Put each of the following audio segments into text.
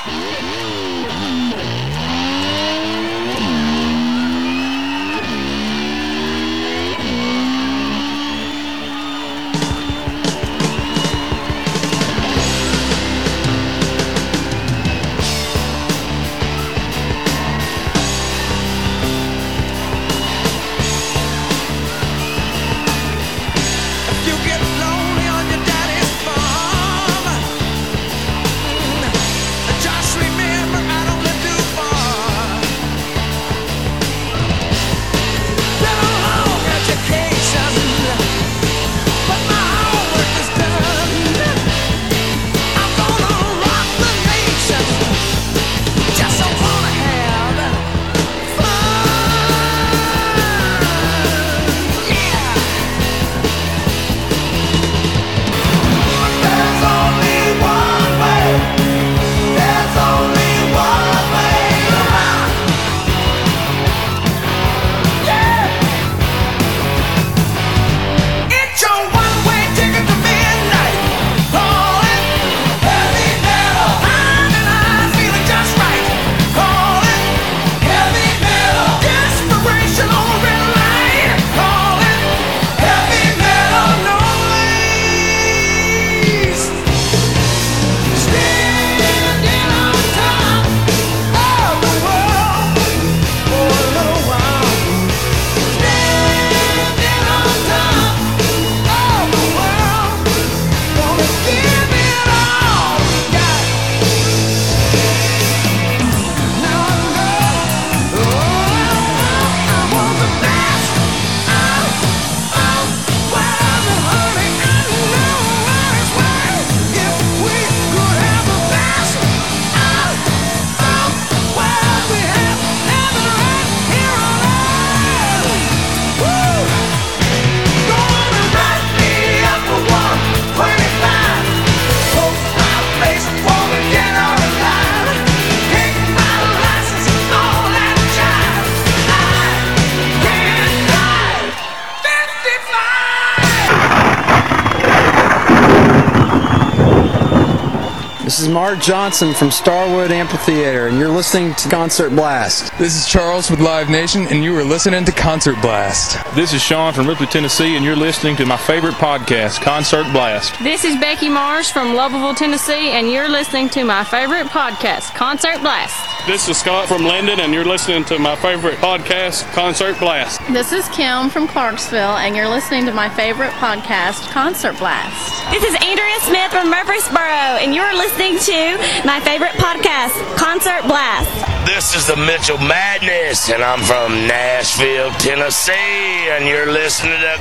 This is Mark Johnson from Starwood Amphitheater, and you're listening to Concert Blast. This is Charles with Live Nation, and you are listening to Concert Blast. This is Sean from Ripley, Tennessee, and you're listening to my favorite podcast, Concert Blast. This is Becky Marsh from Lovellville, Tennessee, and you're listening to my favorite podcast, Concert Blast. This is Scott from Linden, and you're listening to my favorite podcast, Concert Blast. This is Kim from Clarksville, and you're listening to my favorite podcast, Concert Blast. This is Andrea Smith from Murfreesboro, and you're listening to my favorite podcast, Concert Blast. This is the Mitchell Madness, and I'm from Nashville, Tennessee, and you're listening to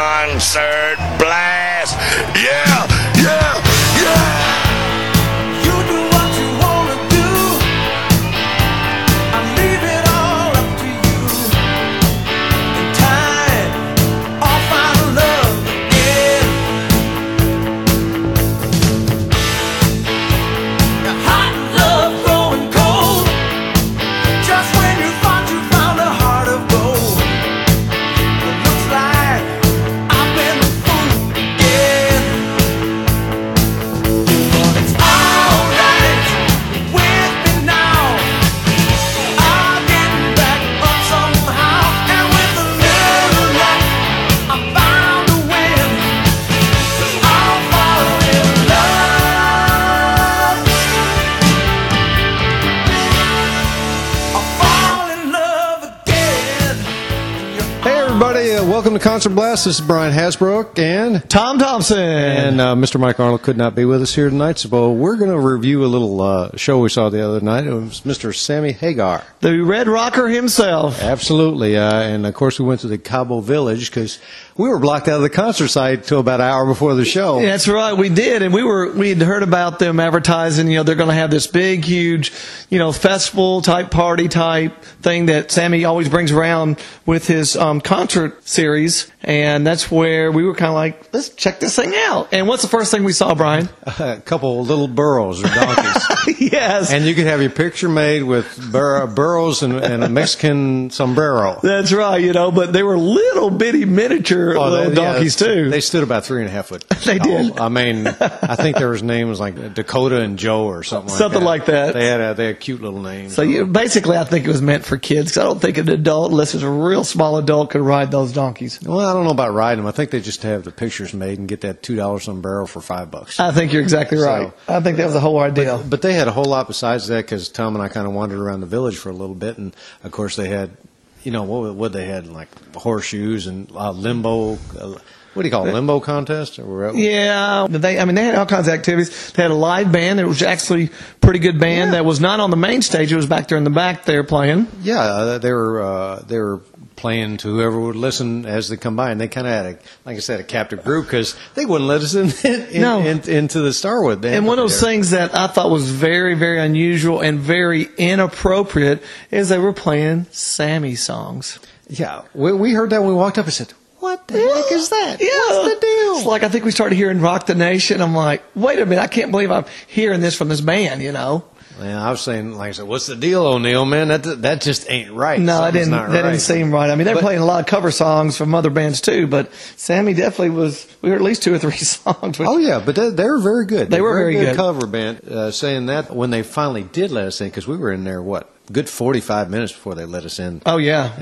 Concert Blast. Yeah, yeah, yeah. Welcome to Concert Blast. This is Brian Hasbrook and Tom Thompson. And Mr. Mike Arnold could not be with us here tonight, so we're going to review a little show we saw the other night. It was Mr. Sammy Hagar. The Red Rocker himself. Absolutely. And, of course, we went to the Cabo Village because we were blocked out of the concert site until about an hour before the show. That's right, we did, and we had heard about them advertising. You know, they're going to have this big, huge, festival type, party type thing that Sammy always brings around with his concert series. series, and that's where we were kind of like, let's check this thing out. And what's the first thing we saw, Brian? A couple of little burros or donkeys. Yes. And you could have your picture made with burros and a Mexican sombrero. That's right, but they were little bitty miniature little donkeys too. They stood about 3.5 foot. They did. I mean, I think there was names like Dakota and Joe or something like that. They had cute little names. So basically, I think it was meant for kids, because I don't think an adult, unless it's a real small adult, could ride those donkeys. Well, I don't know about riding them. I think they just have the pictures made and get that $2 sombrero for $5. I think you're exactly right. I think that was the whole idea. But they had a whole lot besides that, because Tom and I kind of wandered around the village for a little bit, and of course they had, what they had, like horseshoes and limbo. What do you call it? Limbo contest? Yeah. They had all kinds of activities. They had a live band. It was actually a pretty good band that was not on the main stage. It was back there in the back there playing. Yeah, they were playing to whoever would listen as they come by, and they kind of had like I said, a captive group, because they wouldn't let us into the Starwood band. And one of those things that I thought was very, very unusual and very inappropriate is they were playing Sammy songs. Yeah, we heard that when we walked up and said, what the heck is that? Yeah. What's the deal? It's like, I think we started hearing Rock the Nation. I'm like, wait a minute, I can't believe I'm hearing this from this band, Yeah, I was saying, like I said, what's the deal, O'Neill, man? That just ain't right. No, that didn't seem right. I mean, they're playing a lot of cover songs from other bands too, but Sammy definitely was. We heard at least 2 or 3 songs. Oh yeah, but they were very good. They were very good cover band. Saying that when they finally did let us in, because we were in there good 45 minutes before they let us in. Oh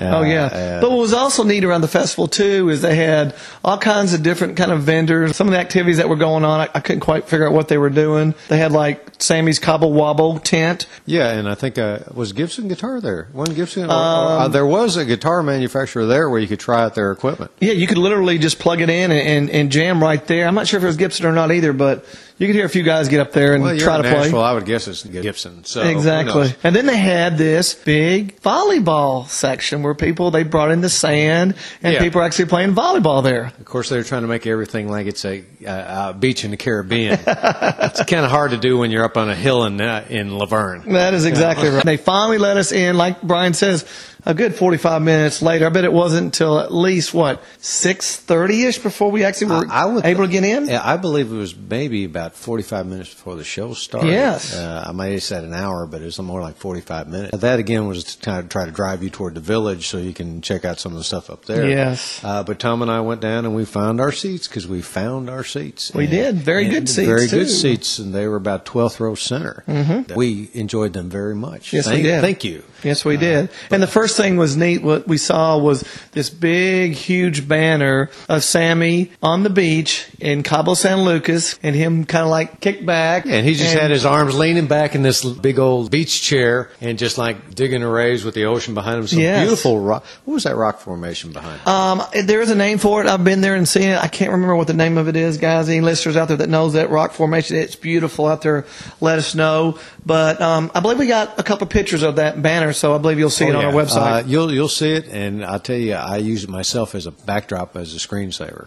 yeah. But what was also neat around the festival too is they had all kinds of different kind of vendors. Some of the activities that were going on, I couldn't quite figure out what they were doing. They had like Sammy's Cobble Wobble tent. Yeah, and I think was Gibson Guitar there? Wasn't Gibson? There was a guitar manufacturer there where you could try out their equipment. Yeah, you could literally just plug it in and jam right there. I'm not sure if it was Gibson or not either, but you could hear a few guys get up there and try to play. Nashville, I would guess it's Gibson. So exactly. And then they had this big volleyball section where they brought in the sand and people were actually playing volleyball there. Of course, they were trying to make everything like it's a beach in the Caribbean. It's kind of hard to do when you're up on a hill in Laverne. That is exactly right. They finally let us in, like Brian says, a good 45 minutes later. I bet it wasn't until at least, 6:30-ish before we actually were able to get in? Yeah, I believe it was maybe about 45 minutes before the show started. Yes. I might have said an hour, but it was more like 45 minutes. That, again, was to kind of try to drive you toward the village so you can check out some of the stuff up there. Yes. But Tom and I went down and we found our seats, because we found our seats. We did. Very good seats, Very good seats, and they were about 12th row center. Mm-hmm. We enjoyed them very much. Yes, we did. Thank you. Yes, we did. And the first thing was neat. What we saw was this big, huge banner of Sammy on the beach in Cabo San Lucas, and him kind of like kicked back. And he just had his arms leaning back in this big old beach chair and just like digging the waves with the ocean behind him. Some beautiful rock. What was that rock formation behind? There is a name for it. I've been there and seen it. I can't remember what the name of it is, guys. Any listeners out there that knows that rock formation, it's beautiful out there. Let us know. But I believe we got a couple pictures of that banner, so I believe you'll see it on our website. You'll see it, and I'll tell you, I use it myself as a backdrop, as a screensaver.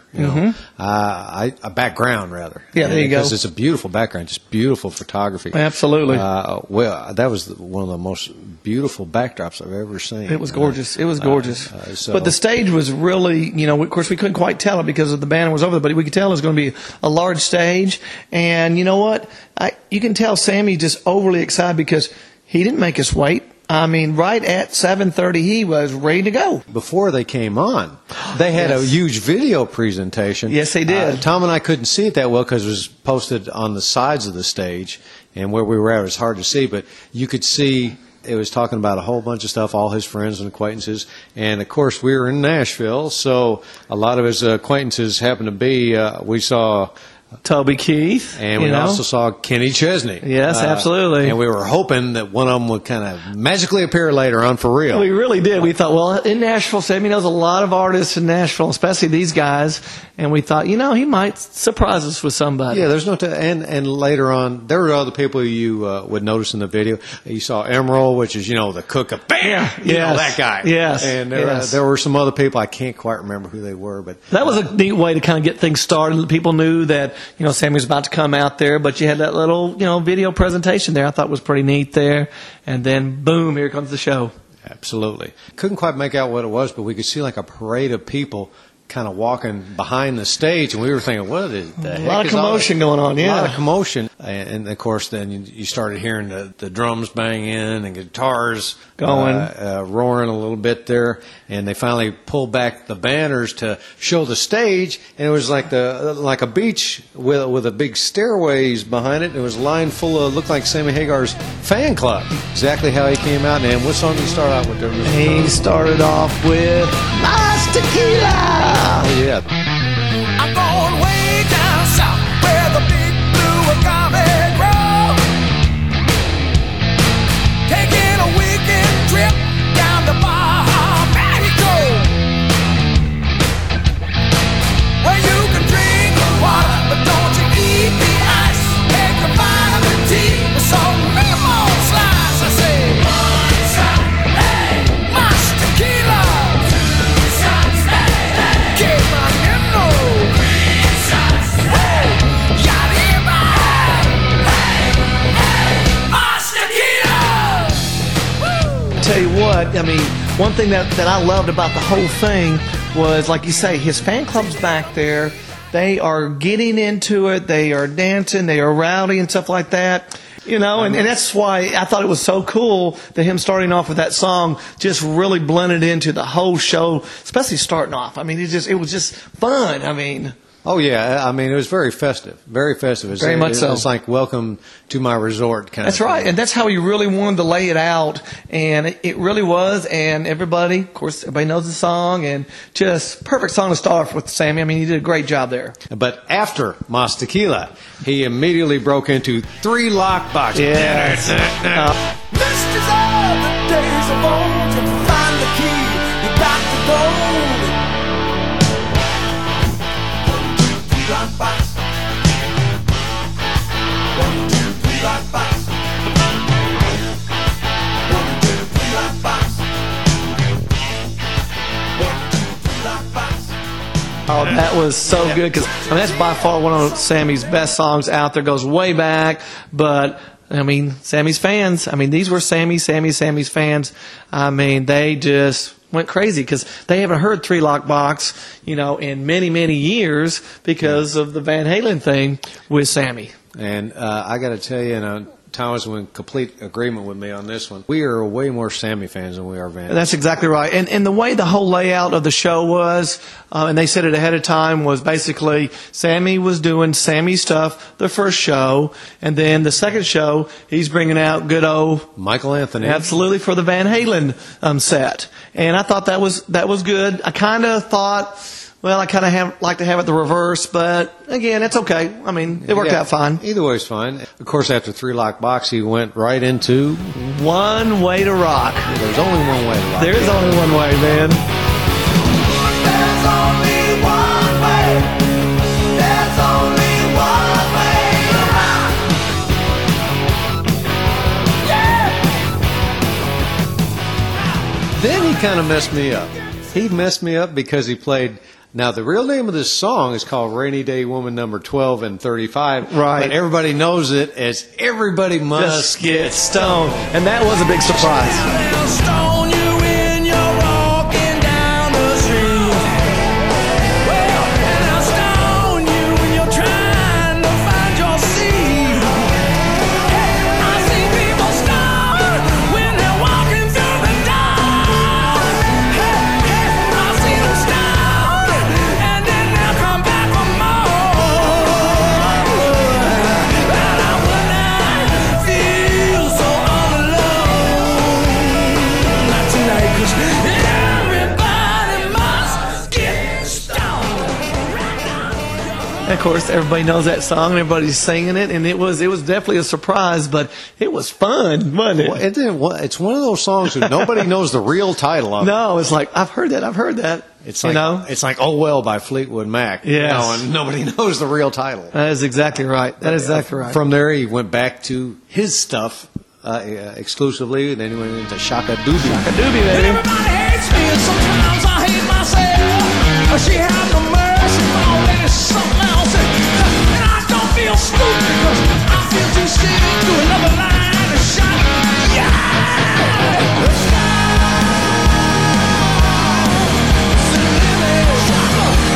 A background rather. Yeah, there you go. Because it's a beautiful background, just beautiful photography. Absolutely. That was one of the most beautiful backdrops I've ever seen. It was gorgeous. It was gorgeous. But the stage was really, of course, we couldn't quite tell it because the banner was over there, but we could tell it was going to be a large stage. And you know what? You can tell Sammy just overly excited because he didn't make us wait. I mean, right at 7:30, he was ready to go. Before they came on, they had a huge video presentation. Yes, they did. Tom and I couldn't see it that well because it was posted on the sides of the stage, and where we were at, it was hard to see, but you could see it was talking about a whole bunch of stuff, all his friends and acquaintances. And, of course, we were in Nashville, so a lot of his acquaintances happened to be, we saw Toby Keith. And we also saw Kenny Chesney. Yes, absolutely. And we were hoping that one of them would kind of magically appear later on for real. We really did. We thought, well, in Nashville, Sammy knows a lot of artists in Nashville, especially these guys. And we thought, he might surprise us with somebody. Yeah, there's no... And later on, there were other people you would notice in the video. You saw Emerald, which is, the cook of... Bam! That guy. Yes. And there were some other people. I can't quite remember who they were, but... That was a neat way to kind of get things started. People knew that, Sammy was about to come out there, but you had that little, video presentation there I thought was pretty neat there. And then, boom, here comes the show. Absolutely. Couldn't quite make out what it was, but we could see like a parade of people kind of walking behind the stage, and we were thinking, what is the heck? A lot of commotion going on, yeah. A lot of commotion. And of course, then you started hearing the drums banging and guitars going, roaring a little bit there. And they finally pulled back the banners to show the stage, and it was like a beach with a big stairways behind it. It was a line full of, looked like Sammy Hagar's fan club. Exactly how he came out. And what song did he start out with? He started off with Mas Tequila. Oh, yeah. I'm going way down south where the big blue agave grow. Taking a weekend trip down to Baja, Mexico, where you can drink the water, but don't you eat the ice. Take your vitamin T with some lemon slice. I say, one shot, hey, Mas Tequila. Two shots, hey, hey, keep my nimble. Three shots, hey, Yariba. Hey, hey, Mas Tequila. Woo! Tell you what, I mean, one thing that I loved about the whole thing was, like you say, his fan club's back there. They are getting into it. They are dancing. They are rowdy and stuff like that. You know, and that's why I thought it was so cool that him starting off with that song just really blended into the whole show, especially starting off. I mean, it was just fun. I mean. Oh, yeah. I mean, it was very festive. Very festive. Very much so. It's like welcome to my resort kind That's of thing. right. And that's how he really wanted to lay it out. And it really was. And everybody, of course, everybody knows the song. And just perfect song to start off with, Sammy. I mean, he did a great job there. But after Mas Tequila, he immediately broke into Three Lock Box. Yes. This is all the days of old. To find the key, you got to go. Lock box. 1, 2, 3 lock box. 1, 2, 3 lock box. 1, 2, 3 lock box. Oh, that was so good because I mean, that's by far one of Sammy's best songs out there. Goes way back, but I mean, Sammy's fans. I mean, these were Sammy's fans. I mean, they just went crazy because they haven't heard Three Lock Box, you know, in many, many years because of the Van Halen thing with Sammy. And I got to tell you, and Thomas was in complete agreement with me on this one. We are way more Sammy fans than we are Van Halen. That's exactly right. And the way the whole layout of the show was, and they said it ahead of time, was basically Sammy was doing Sammy stuff the first show, and then the second show, he's bringing out good old Michael Anthony. Absolutely, for the Van Halen set. And I thought that was good. I kind of thought, well, I kind of like to have it the reverse, but again, it's okay. I mean, it worked out fine. Either way is fine. Of course, after Three Lock Box, he went right into One Way to Rock. There's only one way to rock. There is only one way, man. There's only one way. There's only one way to rock. Yeah. Then he kind of messed me up. He messed me up because he played. Now, the real name of this song is called Rainy Day Woman number 12 and 35. Right. But everybody knows it as Everybody Must Get Stoned. And that was a big surprise. Stone you when you're walking down the street. Well, and I'll stone you when you're trying to find your seat. I see people stone when they're walking through the dark. I see them stone and then they'll come back for more. And I wouldn't feel so all alone. Not tonight, 'cause everybody must get stoned. And of course, everybody knows that song, and everybody's singing it, and it was definitely a surprise, but it was fun, wasn't it? It's one of those songs that nobody knows the real title of. No, it's like, I've heard that. It's like, it's like Oh Well by Fleetwood Mac. Yes. You know, and nobody knows the real title. That is exactly right. From there, he went back to his stuff exclusively, and then he went into Shaka Doobie. Shaka Doobie, baby. Everybody hates me, and sometimes I hate myself. She had no mercy, already something else. And I don't feel stupid, 'cause I feel too sick to another line of shot. Yeah!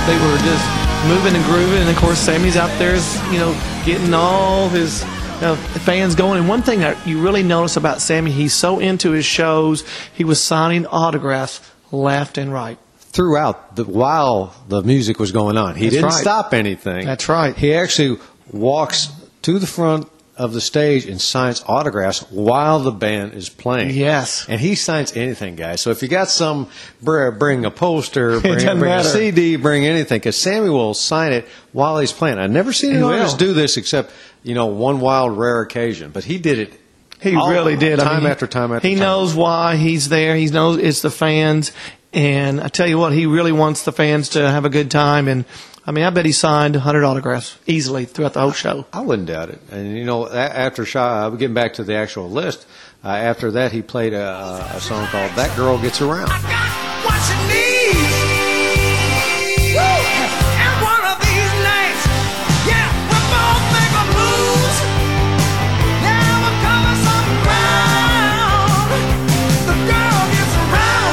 They were just moving and grooving, and of course Sammy's out there, getting all his fans going. And one thing that you really notice about Sammy, he's so into his shows, he was signing autographs left and right. Throughout, while the music was going on. He didn't stop anything. That's right. He actually walks to the front of the stage and signs autographs while the band is playing. Yes. And he signs anything, guys. So if you got bring a poster, bring a CD, bring anything, because Sammy will sign it while he's playing. I've never seen an artist do this except, one wild, rare occasion. But he did it. He really did. Time after time after time. He knows why he's there. He knows it's the fans. And I tell you what, he really wants the fans to have a good time. And I bet he signed 100 autographs easily throughout the whole show. I wouldn't doubt it. And after getting back to the actual list, after that he played a song called "That Girl Gets Around." I got what she needs. Woo! And one of these nights, yeah, we'll both make a move. Yeah, we'll cover some ground. The girl gets around,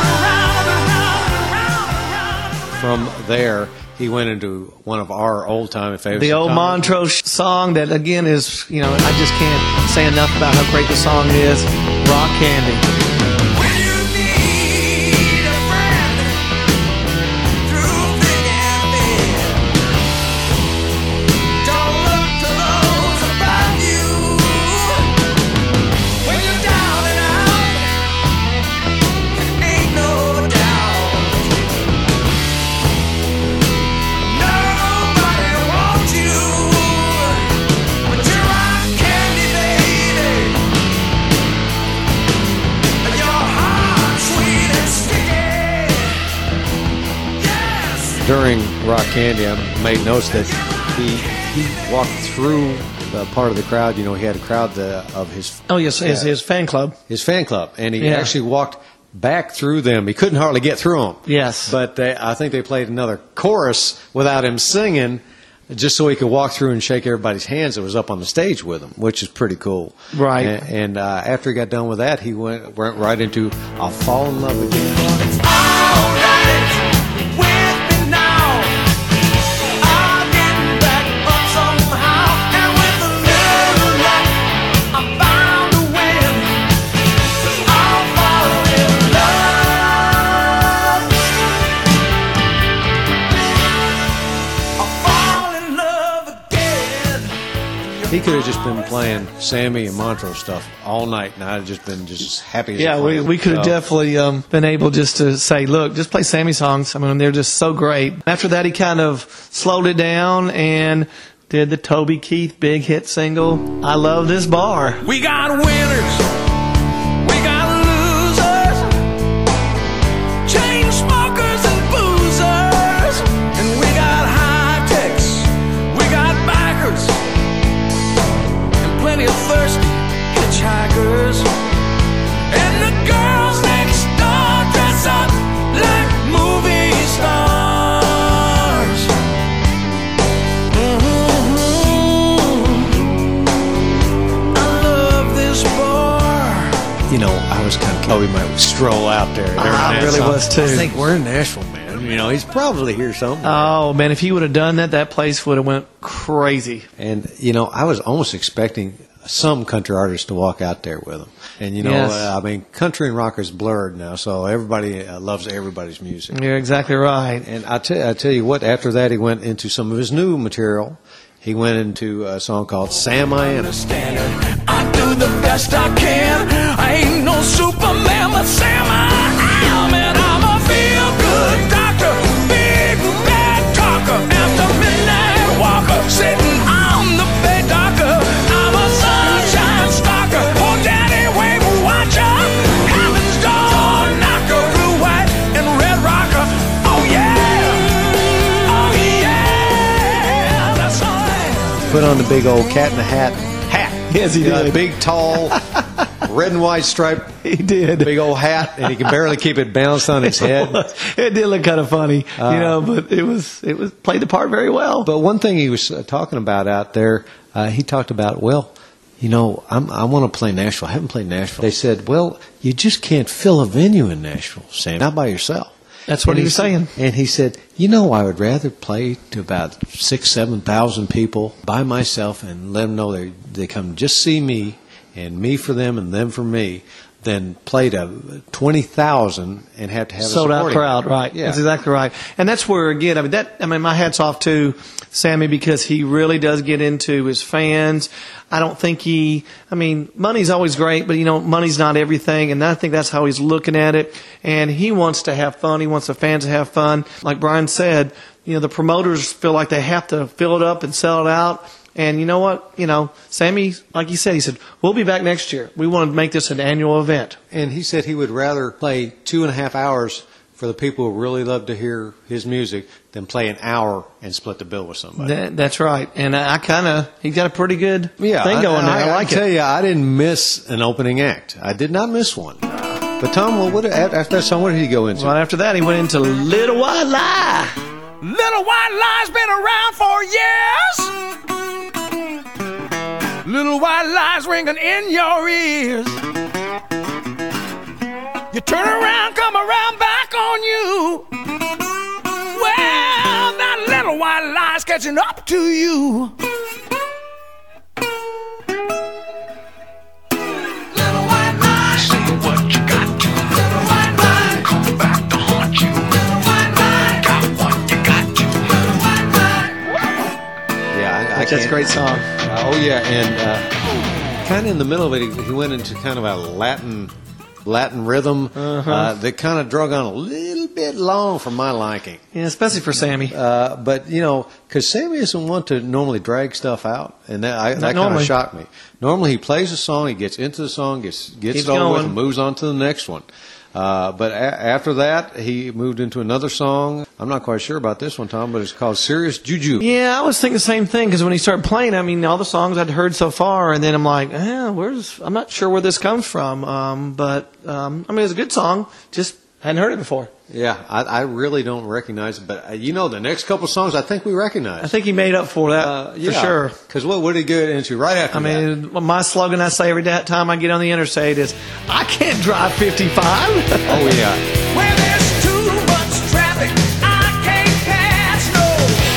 around. From there, he went into one of our old-time favorites. The old Montrose song that, again, is, I just can't say enough about how great the song is, Rock Candy. When you need a friend through thick and thin, don't look to those about you. When you're down and out, ain't no doubt. During Rock Candy, I made notes that he walked through the part of the crowd. He had a crowd of his. Oh yes, his fan club. His fan club, and he actually walked back through them. He couldn't hardly get through them. Yes, but I think they played another chorus without him singing, just so he could walk through and shake everybody's hands that was up on the stage with him, which is pretty cool. Right. And after he got done with that, he went right into "I'll Fall in Love Again." He could have just been playing Sammy and Montrose stuff all night, and I'd have just been just happy as Yeah, we could have definitely been able just to say, look, just play Sammy songs. They're just so great. After that, he kind of slowed it down and did the Toby Keith big hit single, I Love This Bar. We got winners, we got losers, chain smokers and boozers, and we got high techs, we got backers, plenty of thirsty hitchhikers, and the girls next door dress up like movie stars. I love this bar. I was kind of thought we might stroll out there. I really was too. I think we're in Nashville, man. He's probably here somewhere. Oh man, if he would have done that, that place would have went crazy. And I was almost expecting some country artists to walk out there with him. And Yes. country and rock is blurred now, so everybody loves everybody's music. You're exactly right. And I tell you what, after that he went into some of his new material. He went into a song called Sam I Understand. I do the best I can. I ain't no Superman, but Sam I am, and I'm a feel-good doctor, big bad talker, after midnight walker, sitting on the bed docker. I'm a sunshine stalker, oh daddy wave watcher, heaven's door knocker, blue, white, and red rocker. Oh yeah, that's all right. Put on the big old cat in the hat. Yes, he did. Big, tall, red and white stripe. He did. Big old hat, and he could barely keep it balanced on his head. It did look kind of funny, but it was played the part very well. But one thing he was talking about out there, he talked about, I want to play Nashville. I haven't played Nashville. They said, you just can't fill a venue in Nashville, Sam, not by yourself. That's what he was saying. And he said, I would rather play to about 6,000, 7,000 people by myself and let them know they come just see me and me for them and them for me, than play to 20,000 and have to have sold out crowd. Right. Yeah. That's exactly right. And that's where, again, my hat's off to Sammy, because he really does get into his fans. I don't think money's always great, but money's not everything. And I think that's how he's looking at it. And he wants to have fun. He wants the fans to have fun. Like Brian said, the promoters feel like they have to fill it up and sell it out. And you know what? Sammy, like he said, we'll be back next year. We want to make this an annual event. And he said he would rather play 2.5 hours for the people who really love to hear his music than play an hour and split the bill with somebody. That's right. And he got a pretty good thing going there. I like it. I tell you, I didn't miss an opening act. I did not miss one. But Tom, after that song, what did he go into? Right after that, he went into Little White Lie. Little White Lie's been around for years. Little white lies ringing in your ears. You turn around, come around back on you. Well, that little white lie's catching up to you. Little white lie, say what you got to. Little white lie, come back to haunt you. Little white lie, got what you got to. Little white lie. Yeah, That's a great song. Oh, yeah, and kind of in the middle of it, he went into kind of a Latin rhythm that kind of drug on a little bit long for my liking. Yeah, especially for Sammy. But, because Sammy isn't one to normally drag stuff out, and that kind of shocked me. Normally he plays a song, he gets into the song, gets it over with, and moves on to the next one. But after that, he moved into another song. I'm not quite sure about this one, Tom, but it's called Serious Juju. Yeah, I was thinking the same thing, because when he started playing, all the songs I'd heard so far, and then I'm like, I'm not sure where this comes from. But it's a good song, just hadn't heard it before. Yeah, I really don't recognize it, but the next couple songs I think we recognize. I think he made up for that, for sure. Because what did he get into right after that? My slogan I say every time I get on the interstate is, I can't drive 55. Oh, yeah. Where there's too much traffic, I can't pass, no.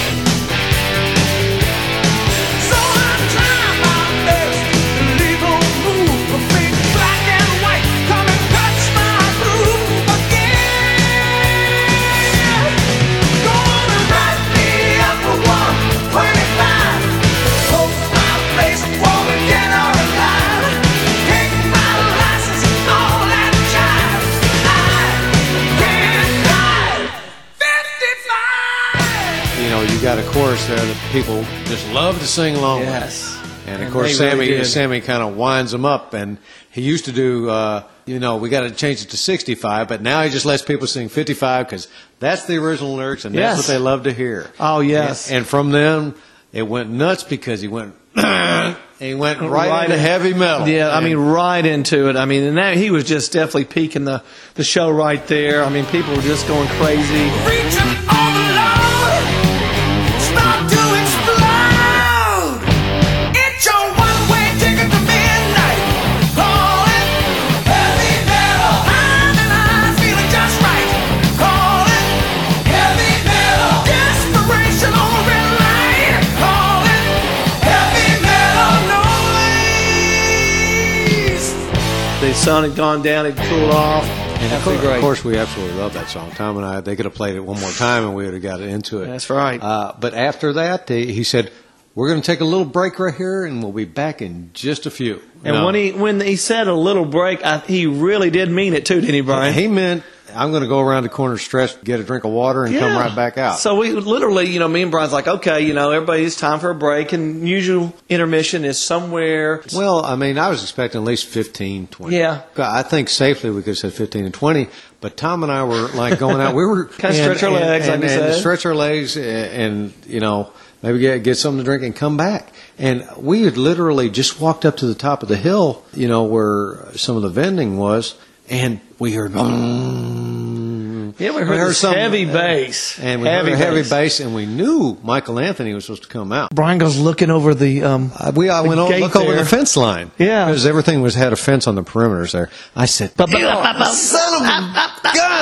So I'm trying my best to leave a move, a big black and white, come and touch my groove again. Gonna write me up for 125, post my face, won't get out of line, take my license, all that jive. You got a chorus there that people just love to sing along with. And of course, Sammy kind of winds them up, and he used to do, we got to change it to 65, but now he just lets people sing 55 because that's the original lyrics, and that's what they love to hear. Oh, yes. And from them, it went nuts because he went right into heavy metal. Yeah, right into it. And that, he was just definitely peaking the show right there. People were just going crazy. Reaching all alone, start to explode. It's your one-way ticket to midnight. Call it heavy metal. I'm feeling just right. Call it heavy metal. Desperation on red light. Call it heavy metal noise. The sun had gone down, it cooled off. And of course, we absolutely love that song. Tom and they could have played it one more time and we would have got into it. That's right. But after that, he said, we're going to take a little break right here and we'll be back in just a few. And when he said a little break, he really did mean it too, didn't he, Brian? He meant, I'm going to go around the corner stretch, get a drink of water, and come right back out. So we literally, me and Brian's like, okay, everybody, it's time for a break, and usual intermission is somewhere. Well, I was expecting at least 15, 20. Yeah. I think safely we could have said 15 and 20, but Tom and I were like going out. We were kind of stretch our legs, like you said. Stretch our legs, and maybe get something to drink and come back. And we had literally just walked up to the top of the hill, where some of the vending was, and we heard. We heard some heavy bass. And we heard heavy bass, and we knew Michael Anthony was supposed to come out. Brian goes looking over the look over the fence line. Yeah. Because everything had a fence on the perimeters there. I said, son of a gun!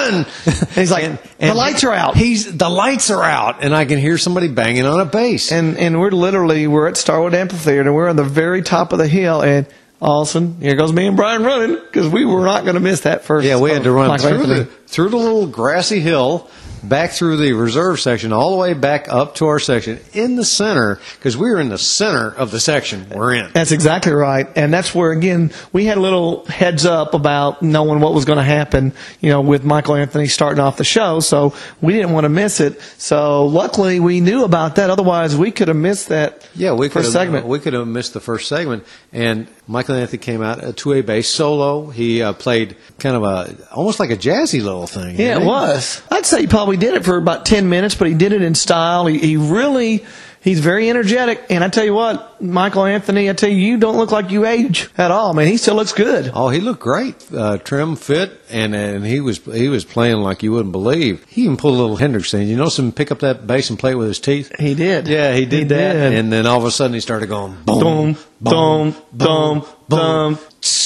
run. And he's like, the lights are out. The lights are out, and I can hear somebody banging on a bass. And we're at Starwood Amphitheater, and we're on the very top of the hill, and all of a sudden, here goes me and Brian running, because we were not going to miss that first. Yeah, we had to run Michael through the little grassy hill, back through the reserve section, all the way back up to our section in the center, because we were in the center of the section we're in. That's exactly right. And that's where, again, we had a little heads up about knowing what was going to happen, with Michael Anthony starting off the show. So we didn't want to miss it. So luckily we knew about that. Otherwise we could have missed that first segment. We could have missed the first segment. And Michael Anthony came out to a bass solo. He played kind of almost like a jazzy little thing. Yeah, it was. I'd say he probably did it for about 10 minutes, but he did it in style. He's very energetic. And I tell you what, Michael Anthony, you don't look like you age at all, man. He still looks good. Oh, he looked great. Trim, fit, and he was playing like you wouldn't believe. He even pulled a little Hendrix thing. You notice him pick up that bass and play it with his teeth? He did. Yeah, he did that. And then all of a sudden he started going boom, boom, boom, boom.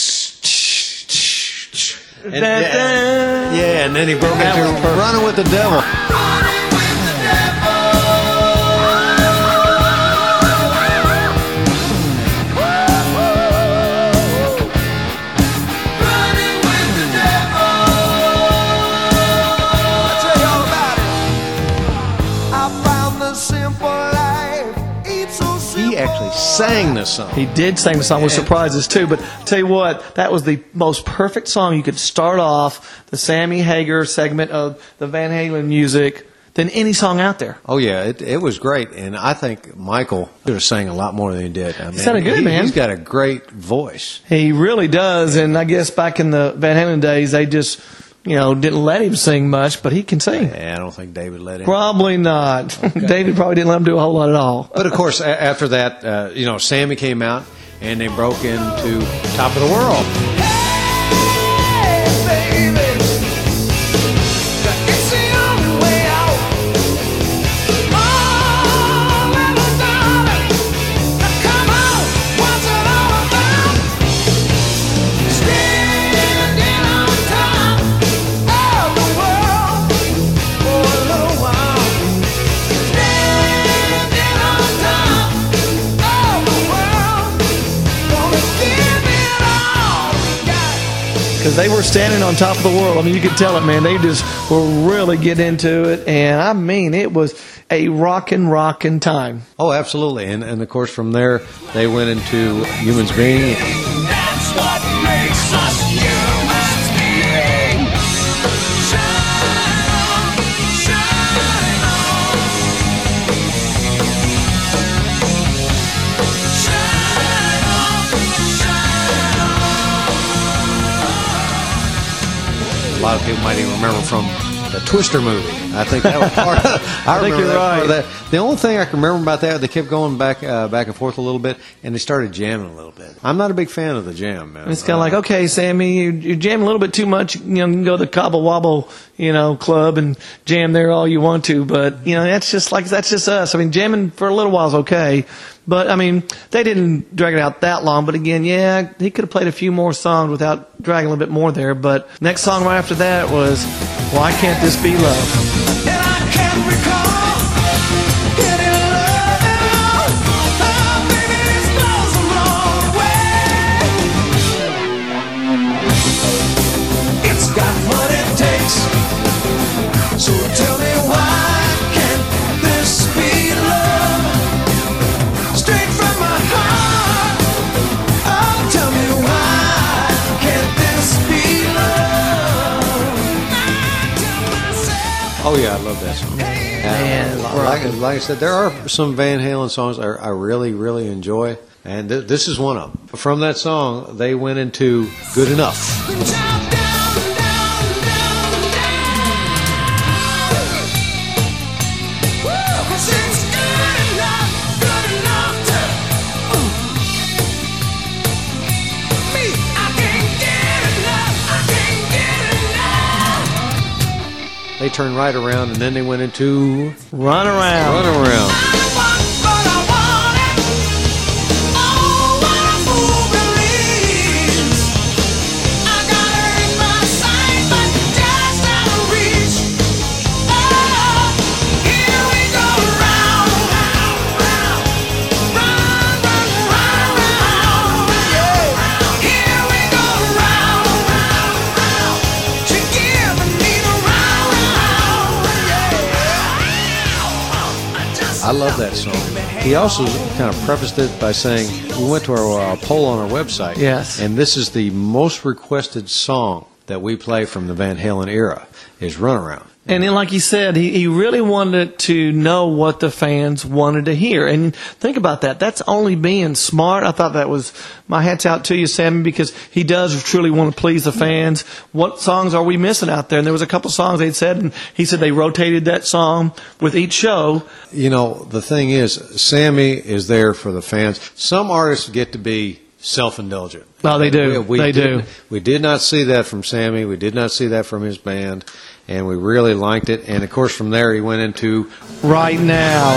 And then he broke into Running with the Devil. He actually sang the song. He did sing the song with surprises too, but I'll tell you what, that was the most perfect song you could start off the Sammy Hagar segment of the Van Halen music than any song out there. Oh yeah, it was great, and I think Michael could have sang a lot more than he did. I mean, he sounded good, man. He's got a great voice. He really does, and I guess back in the Van Halen days, they just didn't let him sing much, but he can sing. Yeah, I don't think David let him. Probably not. Okay. David probably didn't let him do a whole lot at all. But of course, after that, Sammy came out and they broke into Top of the World. Hey, baby, it's the only way out. Oh, little darling, now come on, what's it all about? Standing on top of the world for a little while. Standing on top of the world, gonna give it all we got. Because they were standing on top of the world. I mean, you could tell it, man. They just were really getting into it. And I mean, it was a rockin' time. Oh, absolutely. And of course, from there, they went into Humans Being. That's what makes us humans being. Shine on, shine on. Shine on, shine on. A lot of people might even remember from the Twister movie. I think that was part of it. I think remember you're that part right. of that. The only thing I can remember about that, they kept going back and forth a little bit, and they started jamming a little bit. I'm not a big fan of the jam, man. It's kind of like, okay, Sammy, you jam a little bit too much. You can go to the Cobble Wobble, club and jam there all you want to. But, that's just us. I mean, jamming for a little while is okay. But, I mean, they didn't drag it out that long. But again, yeah, he could have played a few more songs without dragging a little bit more there. But next song right after that was Why Can't This Be Love? And I can't recall getting love at all. Oh, baby, this goes a long way. It's got what it takes. So tell me why can't this be love? Straight from my heart. Oh, tell me why can't this be love? I tell myself. Oh, yeah, I love that song. Like I said, there are some Van Halen songs I really, really enjoy, and this is one of them. From that song, they went into Good Enough. Down, down, down, down, down. Woo, 'cause it's good enough to me. I can't get enough. They turned right around, and then they went into Run Around. Run Around. I want what I wanted. Oh, what a fool believes. I got her in my sight, but just out of reach. I love that song. He also kind of prefaced it by saying, we went to our poll on our website. Yes. And this is the most requested song that we play from the Van Halen era, is Runaround. And then, like he said, he really wanted to know what the fans wanted to hear. And think about that. That's only being smart. I thought that was, my hat's out to you, Sammy, because he does truly want to please the fans. What songs are we missing out there? And there was a couple songs they'd said, and he said they rotated that song with each show. You know, the thing is, Sammy is there for the fans. Some artists get to be self-indulgent. Oh, they do. They do. We did not see that from Sammy. We did not see that from his band. And we really liked it. And, of course, from there he went into Right Now.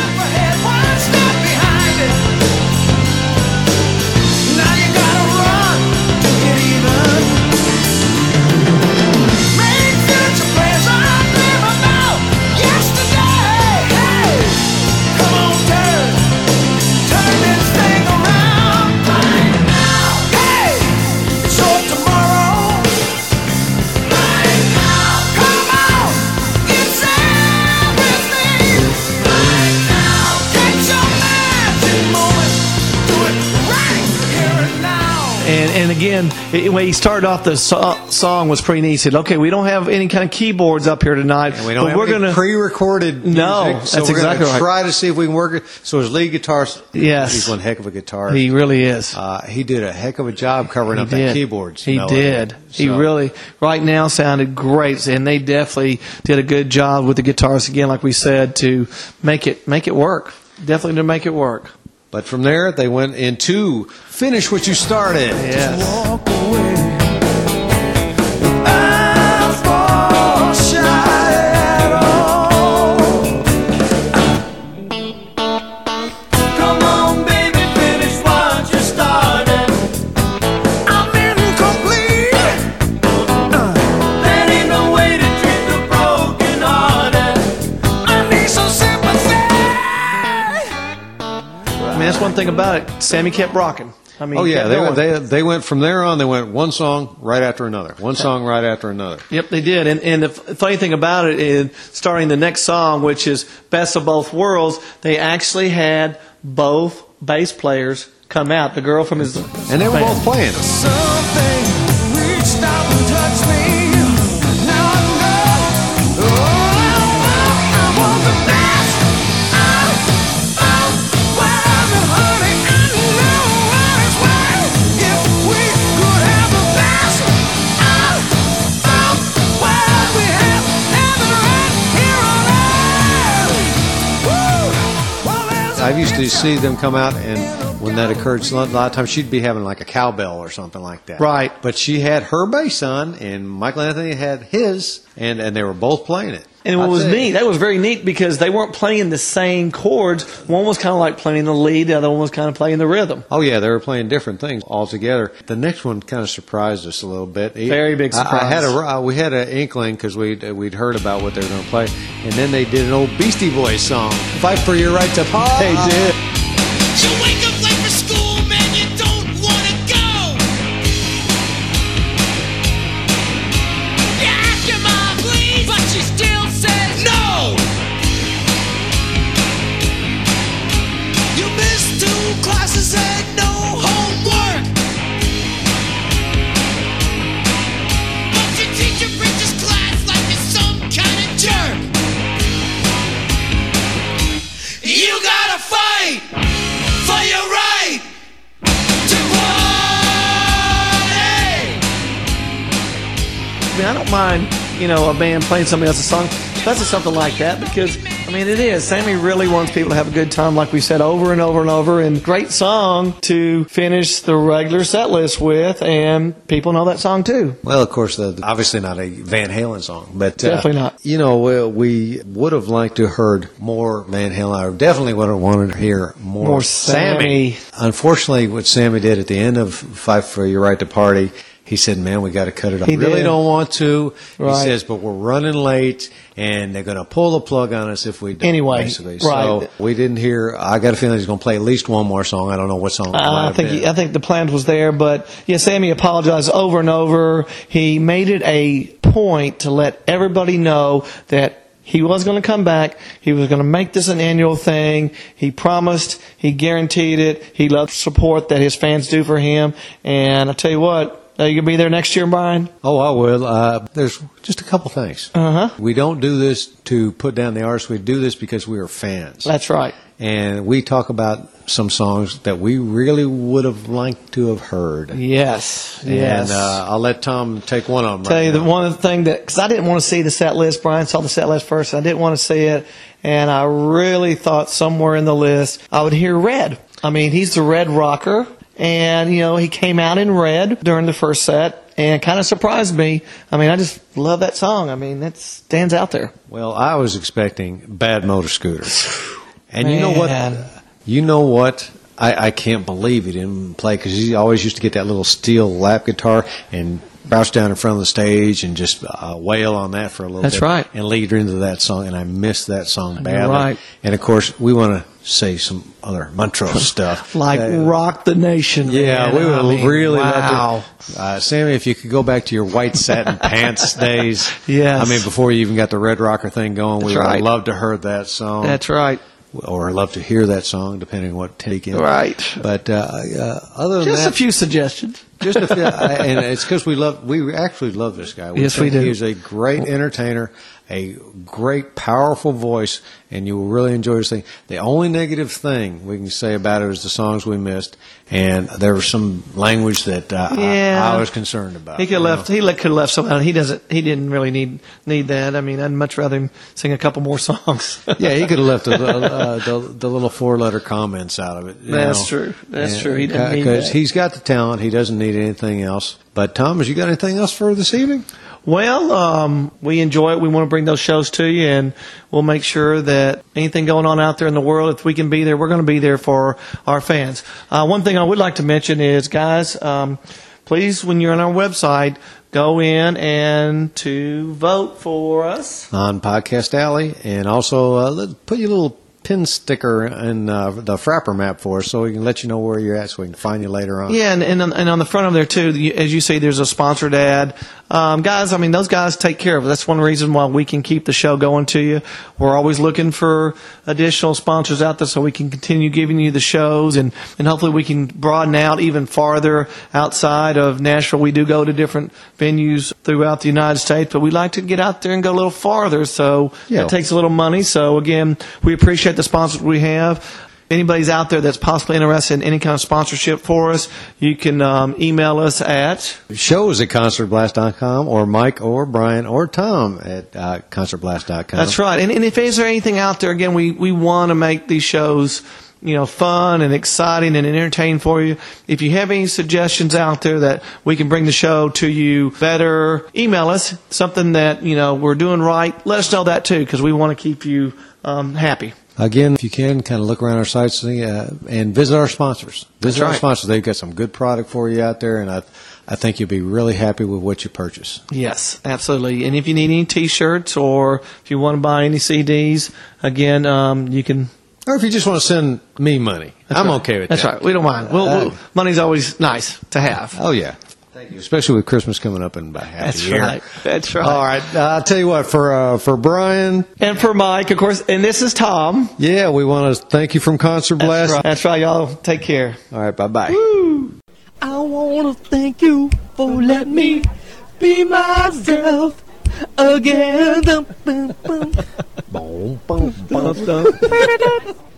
And again, when he started off, the song was pretty neat. He said, okay, we don't have any kind of keyboards up here tonight. And we don't have any pre-recorded music. No, so that's we're exactly gonna right. try to see if we can work it. So his lead guitarist, yes, he's one heck of a guitarist. He really is. He did a heck of a job covering up that keyboards. He did. He really, Right Now sounded great. And they definitely did a good job with the guitarists, again, like we said, to make it work. Definitely to make it work. But from there, they went into Finish What You Started. Yes. Walk away. Eyes fall shy at all. Come on, baby, finish what you started. I'm incomplete. That ain't no way to treat the broken hearted. I need some sympathy. I mean, that's one thing about it. Sammy kept rocking. I mean, Oh yeah, they went from there on. They went one song right after another, one song right after another. Yep, they did. And the funny thing about it is, starting the next song, which is Best of Both Worlds, they actually had both bass players come out. The girl from his and they were both playing. Something reached out and touched me. Now I know. I want the best. Whatever, honey, I know what is right. If we could have the best. What we have right here on earth. I used to see them come out, and when that occurred, so a lot of times she'd be having like a cowbell or something like that. Right. But she had her bass on, and Michael Anthony had his, and they were both playing it. And what was neat, that was very neat, because they weren't playing the same chords. One was kind of like playing the lead, the other one was kind of playing the rhythm. Oh yeah, they were playing different things altogether. The next one kind of surprised us a little bit. Very big surprise. We had an inkling because we'd heard about what they were going to play, and then they did an old Beastie Boys song, "Fight for Your Right to Party." They did. You wake up late for school, man, you don't want to go. You ask your mom, please, but she still says no. You missed 2 classes and no homework. But your teacher preaches class like you're some kind of jerk. You gotta fight for your right to party. I mean, I don't mind, a band playing somebody else's song, especially something like that, because, I mean, it is. Sammy really wants people to have a good time, like we said, over and over and over, and great song to finish the regular set list with, and people know that song too. Well, of course, obviously not a Van Halen song, but Definitely not. We would have liked to have heard more Van Halen. I definitely would have wanted to hear more Sammy. Unfortunately, what Sammy did at the end of "Fight for Your Right to Party," he said, "Man, we got to cut it off. He really did. don't want to." Right. He says, "But we're running late, and they're going to pull the plug on us if we don't." Anyway, basically. right. So we didn't hear. I got a feeling he's going to play at least one more song. I don't know what song. I think the plan was there, but yeah, Sammy apologized over and over. He made it a point to let everybody know that he was going to come back. He was going to make this an annual thing. He promised. He guaranteed it. He loved the support that his fans do for him. And I tell you what, are you going to be there next year, Brian? Oh, I will. There's just a couple things. We don't do this to put down the artists. We do this because we are fans. That's right. And we talk about some songs that we really would have liked to have heard. Yes. And I'll let Tom take one of them. Tell you, one of the things that, because I didn't want to see the set list. Brian saw the set list first. I didn't want to see it. And I really thought somewhere in the list I would hear Red. I mean, he's the Red rocker. And, you know, he came out in red during the first set and kind of surprised me. I mean, I just love that song. I mean, that stands out there. Well, I was expecting Bad Motor Scooter. And you know what? You know what? I can't believe he didn't play, because he always used to get that little steel lap guitar and crouch down in front of the stage and just wail on that for a little bit. That's right. And lead into that song, and I missed that song badly. You're right. And, of course, we want to say some other Montrose stuff. Like Rock the Nation. Yeah, man. we would really wow. love to. Sammy, if you could go back to your white satin pants days. Yes. I mean, before you even got the Red Rocker thing going, we would right. have loved to heard that song. That's right. Or love to hear that song, depending on what take in. Right. But other than just that, a few suggestions. Just a few, and it's because we actually love this guy. Yes, we do. He's a great entertainer, a great, powerful voice, and you will really enjoy his thing. The only negative thing we can say about it is the songs we missed, and there was some language that I was concerned about. He could have left. He could have left something out. He doesn't. He didn't really need that. I mean, I'd much rather him sing a couple more songs. Yeah, he could have left the little 4-letter comments out of it. That's true. That's true. He didn't need that. Because he's got the talent. He doesn't need anything else. But Thomas, you got anything else for this evening? Well, we enjoy it. We want to bring those shows to you, and we'll make sure that anything going on out there in the world, if we can be there, we're going to be there for our fans. One thing I would like to mention is, guys, please, when you're on our website, go in and to vote for us on Podcast Alley, and also put your little pin sticker in the Frapper map for us, so we can let you know where you're at, so we can find you later on. Yeah, and on the front of there too, as you see, there's a sponsored ad. Guys, I mean, those guys take care of it. That's one reason why we can keep the show going to you. We're always looking for additional sponsors out there so we can continue giving you the shows, and hopefully we can broaden out even farther outside of Nashville. We do go to different venues throughout the United States, but we like to get out there and go a little farther, so it takes a little money. So again, we appreciate the sponsors we have. Anybody's out there that's possibly interested in any kind of sponsorship for us, you can email us at shows@concertblast.com, or Mike or Brian or Tom at concertblast.com. That's right. And if there's anything out there, again, we want to make these shows, you know, fun and exciting and entertaining for you. If you have any suggestions out there that we can bring the show to you better, email us. Something that, you know, we're doing right, let us know that too, because we want to keep you happy. Again, if you can, kind of look around our sites and visit our sponsors. Visit our sponsors. They've got some good product for you out there, and I think you'll be really happy with what you purchase. Yes, absolutely. And if you need any T-shirts, or if you want to buy any CDs, again, you can. Or if you just want to send me money, I'm okay with that. That's right. We don't mind. Money's always nice to have. Oh, yeah. Thank you. Especially with Christmas coming up in about half a year. Right. That's right. All right. I'll tell you what, for Brian. And for Mike, of course. And this is Tom. Yeah, we want to thank you from Concert Blast. That's right, y'all. Take care. All right. Bye-bye. Woo. I want to thank you for letting me be myself again. Boom, boom, boom, boom, boom.